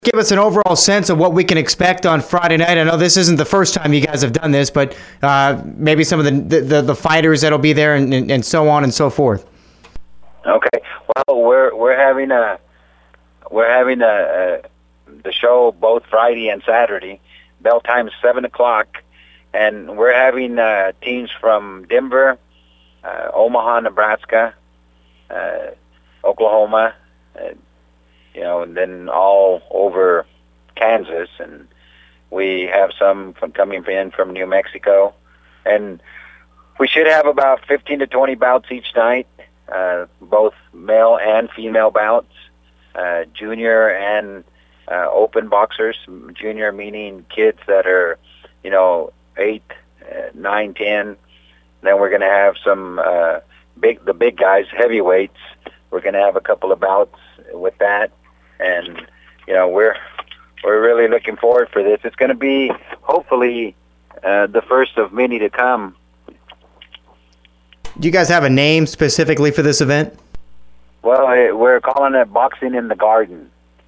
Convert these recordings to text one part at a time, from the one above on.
give us an overall sense of what we can expect on Friday night? I know this isn't the first time you guys have done this, but maybe some of the fighters that'll be there and so on and so forth. Okay. Well, we're having the show both Friday and Saturday. Bell time is 7:00, and we're having teams from Denver, Omaha, Nebraska, Oklahoma, and then all over Kansas, and we have some coming in from New Mexico, and we should have about 15 to 20 bouts each night, both male and female bouts, junior and open boxers. Junior meaning kids that are, 8, 9, 10. Then we're going to have some the big guys, heavyweights. We're going to have a couple of bouts with that, and we're really looking forward for this. It's going to be hopefully the first of many to come. Do you guys have a name specifically for this event? Well, we're calling it Boxing in the Garden.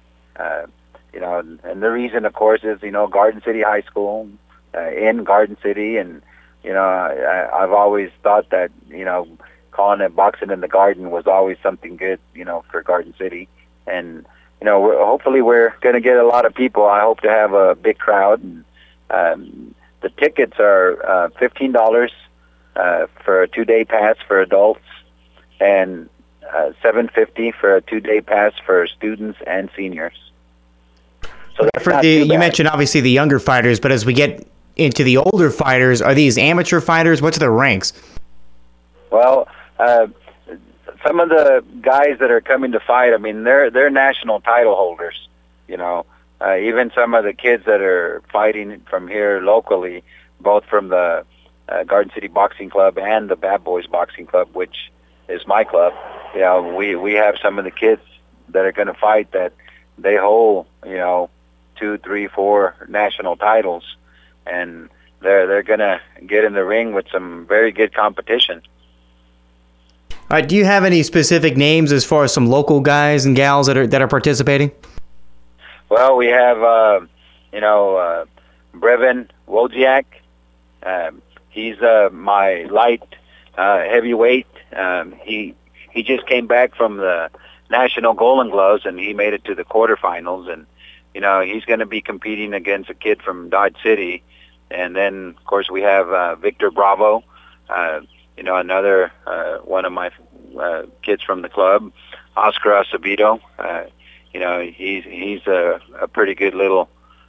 And the reason, of course, is Garden City High School in Garden City, and I've always thought that calling it Boxing in the Garden was always something good, for Garden City, and hopefully we're going to get a lot of people. I hope to have a big crowd. And, the tickets are $15 for a 2-day pass for adults, and $7.50 for a 2-day pass for students and seniors. So you mentioned obviously the younger fighters, but as we get into the older fighters, are these amateur fighters? What's their ranks? Well, some of the guys that are coming to fight, they're national title holders. Even some of the kids that are fighting from here locally, both from the Garden City Boxing Club and the Bad Boys Boxing Club, which is my club. We have some of the kids that are going to fight that they hold, 2, 3, 4 national titles, and they're going to get in the ring with some very good competition. All right, do you have any specific names as far as some local guys and gals that are participating? Well, we have Brevin Wojciak. He's my light heavyweight. He just came back from the National Golden Gloves, and he made it to the quarterfinals. And he's going to be competing against a kid from Dodge City. And then, of course, we have Victor Bravo. Another one of my kids from the club, Oscar Acevedo. He's a pretty good little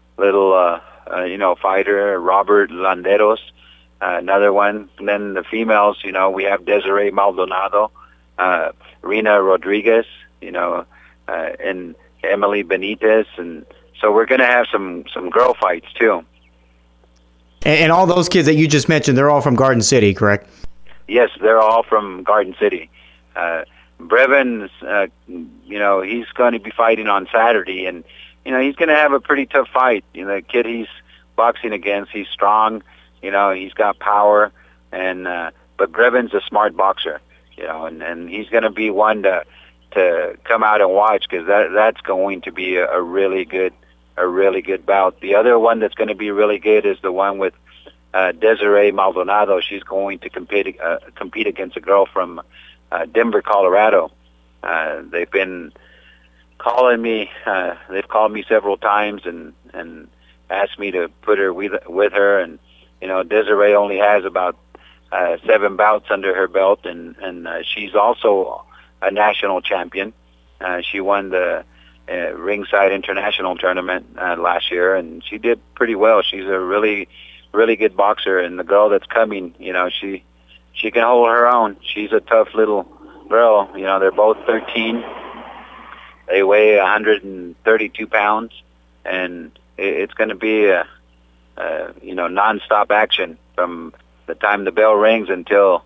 fighter. Robert Landeros, another one. And then the females, we have Desiree Maldonado, Rena Rodriguez, and Emily Benitez, and so we're going to have some girl fights too. And all those kids that you just mentioned, they're all from Garden City, correct? Yes, they're all from Garden City. Brevin's, he's going to be fighting on Saturday, and he's going to have a pretty tough fight. The kid he's boxing against, he's strong. He's got power, and but Brevin's a smart boxer. And he's going to be one to come out and watch, because that's going to be a really good bout. The other one that's going to be really good is the one with Desiree Maldonado. She's going to compete against a girl from Denver, Colorado. They've been calling me. They've called me several times and asked me to put her with her. And Desiree only has about 7 bouts under her belt, and she's also a national champion. She won the Ringside International Tournament last year, and she did pretty well. She's a really good boxer, and the girl that's coming, she can hold her own. She's a tough little girl. They're both 13. They weigh 132 pounds, and it's going to be a nonstop action from the time the bell rings until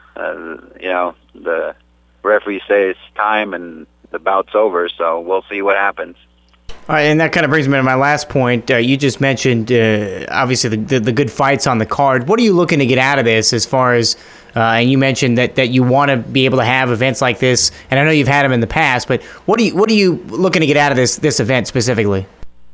the referee says time and the bout's over. So we'll see what happens. All right, and that kind of brings me to my last point. You just mentioned, obviously, the good fights on the card. What are you looking to get out of this as far as, and you mentioned that you want to be able to have events like this, and I know you've had them in the past, but what are you looking to get out of this event specifically?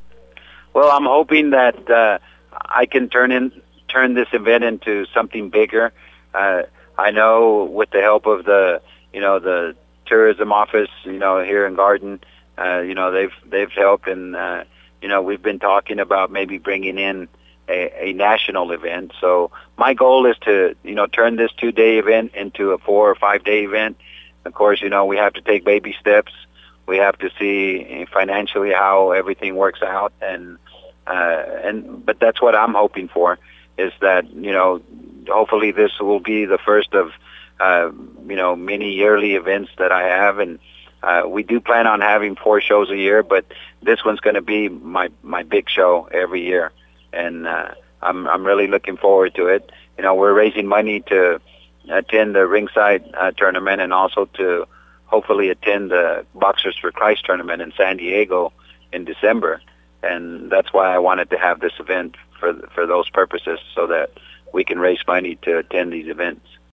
Well, I'm hoping that I can turn this event into something bigger. I know with the help of the tourism office, here in Garden, they've helped, and we've been talking about maybe bringing in a national event. So my goal is to turn this 2-day event into a 4 or 5-day event. Of course, we have to take baby steps. We have to see financially how everything works out, but that's what I'm hoping for, is that hopefully this will be the first of many yearly events that I have, and we do plan on having 4 shows a year, but this one's going to be my big show every year, and I'm really looking forward to it. We're raising money to attend the Ringside tournament, and also to hopefully attend the Boxers for Christ tournament in San Diego in December. And that's why I wanted to have this event for those purposes, so that we can raise money to attend these events.